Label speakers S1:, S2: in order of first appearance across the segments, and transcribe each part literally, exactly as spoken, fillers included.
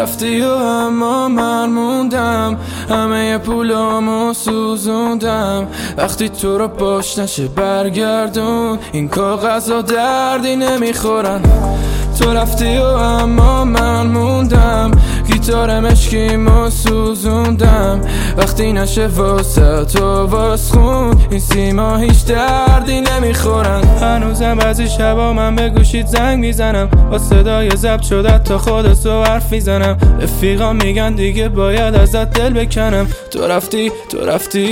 S1: رفتی و اما من موندم، همه پولامو سوزوندم. وقتی تو رو باش نشه برگردون، این کاغذها دردی نمیخورن. تو رفتی و اما من موندم، گیتار مشکیمو سوزوندم. وقتی نشه واسه تو واس خون، این سیما هیچ دردی نمیخورن. هنوزم بعضی شبا من به گوشیت زنگ میزنم، با صدای ضبط شده تا خودت رو حرف میزنم. رفیقا میگن دیگه باید ازت دل بکنم. تو رفتی تو رفتی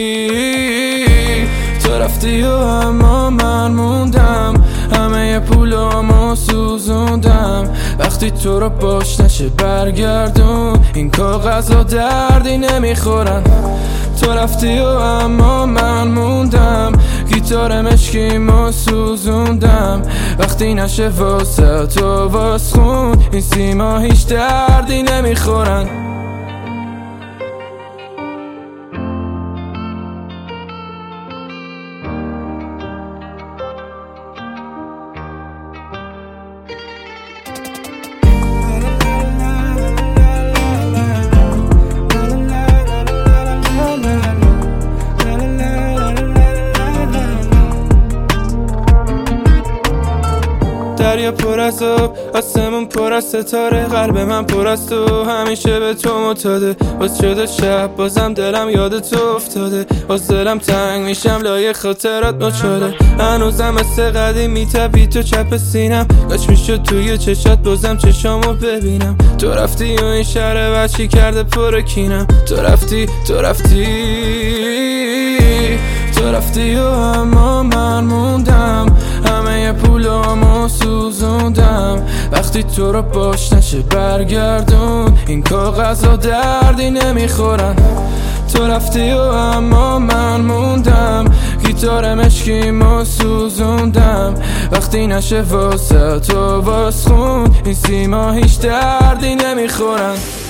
S1: تو رفتی و اما من موندم، همه پولامو سوزوندم. وقتی تو رو باش نشه برگردون، این کاغذها دردی نمیخورن. تو رفتی و اما من موندم، گیتار مشکیمو سوزوندم. وقتی نشه واسه تو واس خون، این سیما هیچ دردی نمیخورن. دریا پر از آب، آسمون پر از ستاره، قلب من پر از تو، همیشه به تو معتاده. باز شده شب بازم دلم یاد تو افتاده، باز دلم تنگ میشم لای خاطرات نچاله. هنوزم مثل قدیم میتپی تو چپ سینم، کاش میشد توی چشات بازم چشامو ببینم. تو رفتی و این شهر وحشی کرده پر کینم. تو رفتی تو رفتی تو رفتی و اما من موندم، همه پولامو سوزوندم. وقتی تو رو باش نشه برگردون، این کاغذها دردی نمیخورن. تو رفتی و اما من موندم، گیتار مشکیمو سوزوندم. وقتی نشه واسه تو واس خون، این سیما هیچ دردی نمیخورن.